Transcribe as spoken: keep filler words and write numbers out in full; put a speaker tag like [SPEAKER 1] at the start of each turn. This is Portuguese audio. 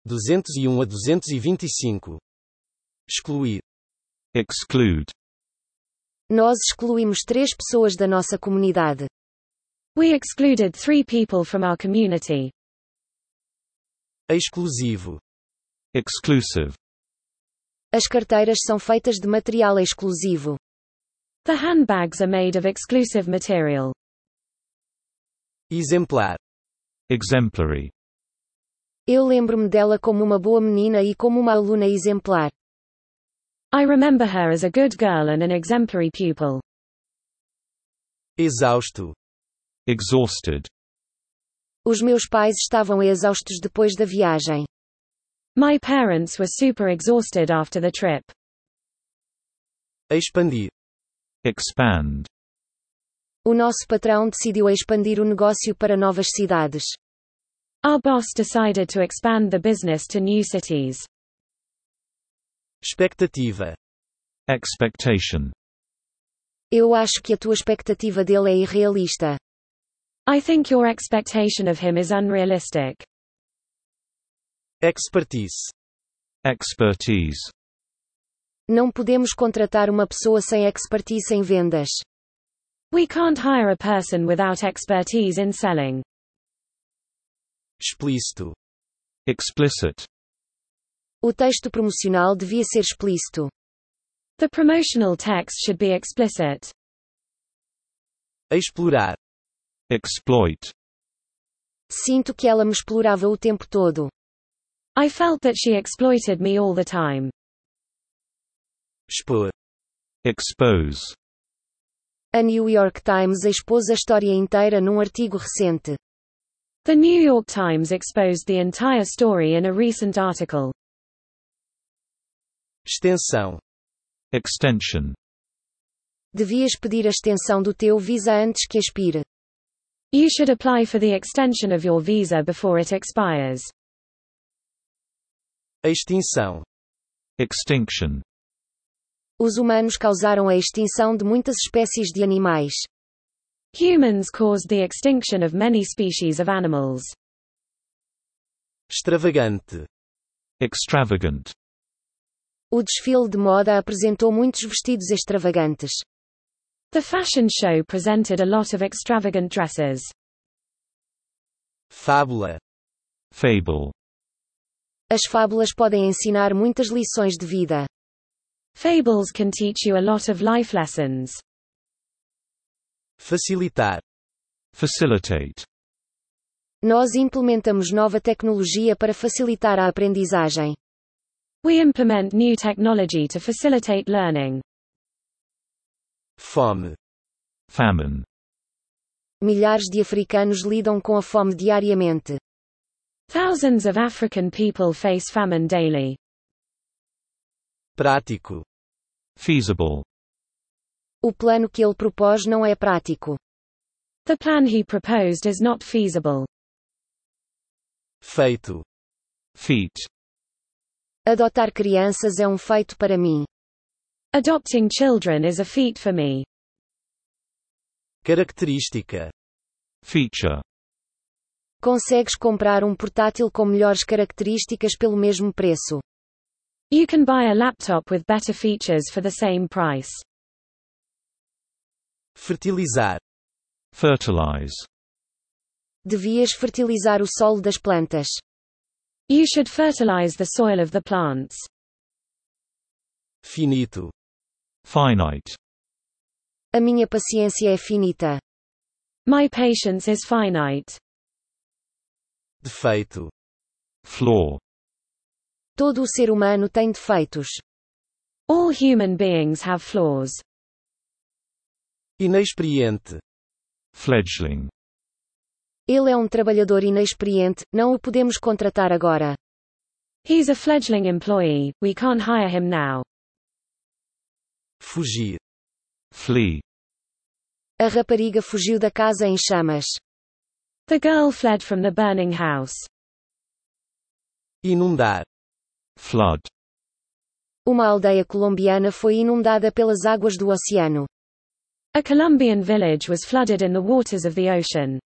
[SPEAKER 1] duzentos e um a duzentos e vinte e cinco. Excluir.
[SPEAKER 2] Exclude.
[SPEAKER 3] Nós excluímos três pessoas da nossa comunidade.
[SPEAKER 4] We excluded three people from our community.
[SPEAKER 1] Exclusivo.
[SPEAKER 2] Exclusive.
[SPEAKER 3] As carteiras são feitas de material exclusivo.
[SPEAKER 4] The handbags are made of exclusive material.
[SPEAKER 1] Exemplar.
[SPEAKER 2] Exemplary.
[SPEAKER 3] Eu lembro-me dela como uma boa menina e como uma aluna exemplar.
[SPEAKER 4] I remember her as a good girl and an exemplary pupil.
[SPEAKER 1] Exausto.
[SPEAKER 2] Exhausted.
[SPEAKER 3] Os meus pais estavam exaustos depois da viagem.
[SPEAKER 4] My parents were super exhausted after the trip.
[SPEAKER 1] Expandir.
[SPEAKER 2] Expand.
[SPEAKER 3] O nosso patrão decidiu expandir o negócio para novas cidades.
[SPEAKER 4] Our boss decided to expand the business to new cities.
[SPEAKER 1] Expectativa.
[SPEAKER 2] Expectation.
[SPEAKER 3] Eu acho que a tua expectativa dele é irrealista.
[SPEAKER 4] I think your expectation of him is unrealistic.
[SPEAKER 1] Expertise.
[SPEAKER 2] Expertise.
[SPEAKER 3] Não podemos contratar uma pessoa sem expertise em vendas.
[SPEAKER 4] We can't hire a person without expertise in selling.
[SPEAKER 1] Explícito.
[SPEAKER 2] Explicit.
[SPEAKER 3] O texto promocional devia ser explícito.
[SPEAKER 4] The promotional text should be explicit.
[SPEAKER 1] Explorar.
[SPEAKER 2] Exploit.
[SPEAKER 3] Sinto que ela me explorava o tempo todo.
[SPEAKER 4] I felt that she exploited me all the time.
[SPEAKER 1] Expor.
[SPEAKER 2] Expose.
[SPEAKER 3] A New York Times expôs a história inteira num artigo recente.
[SPEAKER 4] The New York Times exposed the entire story in a recent article.
[SPEAKER 1] Extensão.
[SPEAKER 2] Extension.
[SPEAKER 3] Devias pedir a extensão do teu visa antes que expire.
[SPEAKER 4] You should apply for the extension of your visa before it expires.
[SPEAKER 1] Extinção.
[SPEAKER 2] Extinction.
[SPEAKER 3] Os humanos causaram a extinção de muitas espécies de animais.
[SPEAKER 4] Humans caused the extinction of many species of animals.
[SPEAKER 1] Extravagante.
[SPEAKER 2] Extravagant.
[SPEAKER 3] O desfile de moda apresentou muitos vestidos extravagantes.
[SPEAKER 4] The fashion show presented a lot of extravagant dresses.
[SPEAKER 1] Fábula.
[SPEAKER 2] Fable.
[SPEAKER 3] As fábulas podem ensinar muitas lições de vida.
[SPEAKER 4] Fables can teach you a lot of life lessons.
[SPEAKER 1] Facilitar.
[SPEAKER 2] Facilitate.
[SPEAKER 3] Nós implementamos nova tecnologia para facilitar a aprendizagem.
[SPEAKER 4] We implement new technology to facilitate learning.
[SPEAKER 1] Fome.
[SPEAKER 2] Famine.
[SPEAKER 3] Milhares de africanos lidam com a fome diariamente.
[SPEAKER 4] Thousands of African people face famine daily.
[SPEAKER 1] Prático.
[SPEAKER 2] Feasible.
[SPEAKER 3] O plano que ele propôs não é prático.
[SPEAKER 4] The plan he proposed is not feasible.
[SPEAKER 1] Feito.
[SPEAKER 2] Feat.
[SPEAKER 3] Adotar crianças é um feito para mim.
[SPEAKER 4] Adopting children is a feat for me.
[SPEAKER 1] Característica.
[SPEAKER 2] Feature.
[SPEAKER 3] Consegues comprar um portátil com melhores características pelo mesmo preço.
[SPEAKER 4] You can buy a laptop with better features for the same price.
[SPEAKER 1] Fertilizar.
[SPEAKER 2] Fertilize.
[SPEAKER 3] Devias fertilizar o solo das plantas.
[SPEAKER 4] You should fertilize the soil of the plants.
[SPEAKER 1] Finito.
[SPEAKER 2] Finite.
[SPEAKER 3] A minha paciência é finita.
[SPEAKER 4] My patience is finite.
[SPEAKER 1] Defeito.
[SPEAKER 2] Flaw.
[SPEAKER 3] Todo o ser humano tem defeitos.
[SPEAKER 4] All human beings have flaws.
[SPEAKER 1] Inexperiente.
[SPEAKER 2] Fledgling.
[SPEAKER 3] Ele é um trabalhador inexperiente, não o podemos contratar agora.
[SPEAKER 4] He's a fledgling employee, we can't hire him now.
[SPEAKER 1] Fugir.
[SPEAKER 2] Flee.
[SPEAKER 3] A rapariga fugiu da casa em chamas.
[SPEAKER 4] The girl fled from the burning house.
[SPEAKER 1] Inundar.
[SPEAKER 2] Flood.
[SPEAKER 3] Uma aldeia colombiana foi inundada pelas águas do oceano.
[SPEAKER 4] A Colombian village was flooded in the waters of the ocean.